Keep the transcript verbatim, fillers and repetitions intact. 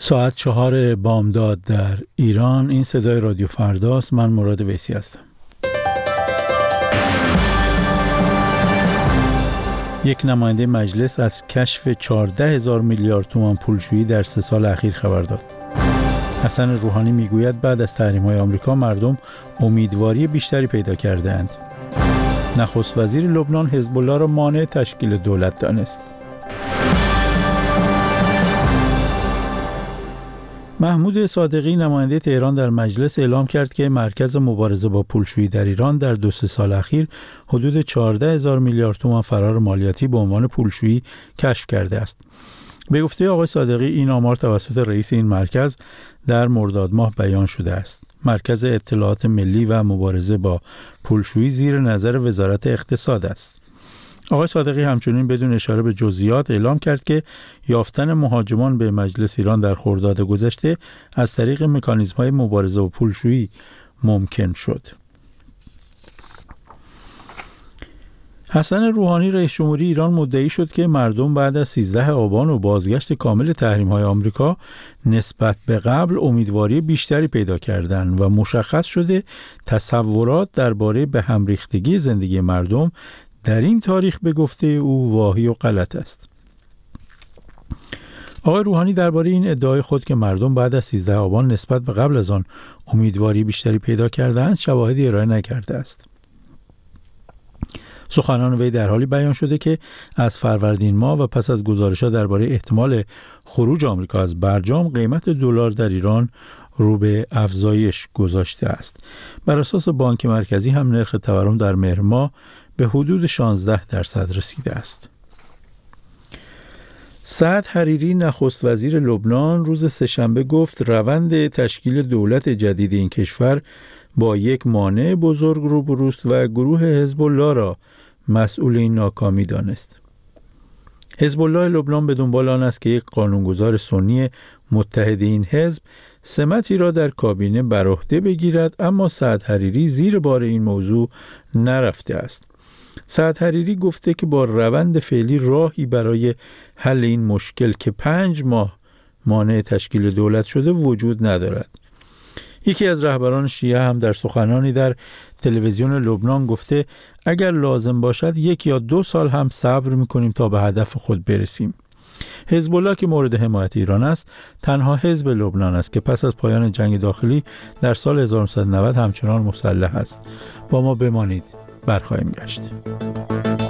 ساعت چهار بامداد در ایران. این صدای رادیو فرداست. من مراد ویسی هستم. یک نماینده مجلس از کشف چهارده هزار میلیارد تومان پولشویی در سه سال اخیر خبر داد. حسن روحانی میگوید بعد از تحریم‌های آمریکا مردم امیدواری بیشتری پیدا کردند. نخست وزیر لبنان حزب الله را مانع تشکیل دولت دانست. محمود صادقی نماینده تهران در مجلس اعلام کرد که مرکز مبارزه با پولشویی در ایران در دو سه سال اخیر حدود چهارده هزار میلیارد تومان فرار مالیاتی به عنوان پولشویی کشف کرده است. به گفته آقای صادقی این آمار توسط رئیس این مرکز در مرداد ماه بیان شده است. مرکز اطلاعات ملی و مبارزه با پولشویی زیر نظر وزارت اقتصاد است. آقای صادقی همچنین بدون اشاره به جزئیات اعلام کرد که یافتن مهاجمان به مجلس ایران در خرداد گذشته از طریق مکانیزم‌های مبارزه با پولشویی ممکن شد. حسن روحانی رئیس جمهوری ایران مدعی شد که مردم بعد از سیزده آبان و بازگشت کامل تحریم‌های آمریکا نسبت به قبل امیدواری بیشتری پیدا کردند و مشخص شده تصورات درباره به هم ریختگی زندگی مردم در این تاریخ به گفته او واهی و غلط است. آقای روحانی درباره این ادعای خود که مردم بعد از سیزده آبان نسبت به قبل از آن امیدواری بیشتری پیدا کردند شواهدی ارائه نکرده است. سخنان وی در حالی بیان شده که از فروردین ماه و پس از گزارش‌ها درباره احتمال خروج آمریکا از برجام قیمت دلار در ایران رو به افزایش گذاشته است. بر اساس بانک مرکزی هم نرخ تورم در مهر ماه به حدود شانزده درصد رسیده است. سعد حریری نخست وزیر لبنان روز سه‌شنبه گفت روند تشکیل دولت جدید این کشور با یک مانع بزرگ روبروست و گروه حزب الله را مسئول این ناکامی دانست. حزب الله لبنان به دنبال آن است که یک قانونگذار سنی متحد این حزب سمتی را در کابینه بر عهده بگیرد، اما سعد حریری زیر بار این موضوع نرفته است. سعد حریری گفته که با روند فعلی راهی برای حل این مشکل که پنج ماه مانع تشکیل دولت شده وجود ندارد. یکی از رهبران شیعه هم در سخنانی در تلویزیون لبنان گفته اگر لازم باشد یک یا دو سال هم صبر می‌کنیم تا به هدف خود برسیم. حزب الله که مورد حمایت ایران است تنها حزب لبنان است که پس از پایان جنگ داخلی در سال هزار و نهصد و نود همچنان مسلح است. با ما بمانید، برخواهیم گشت.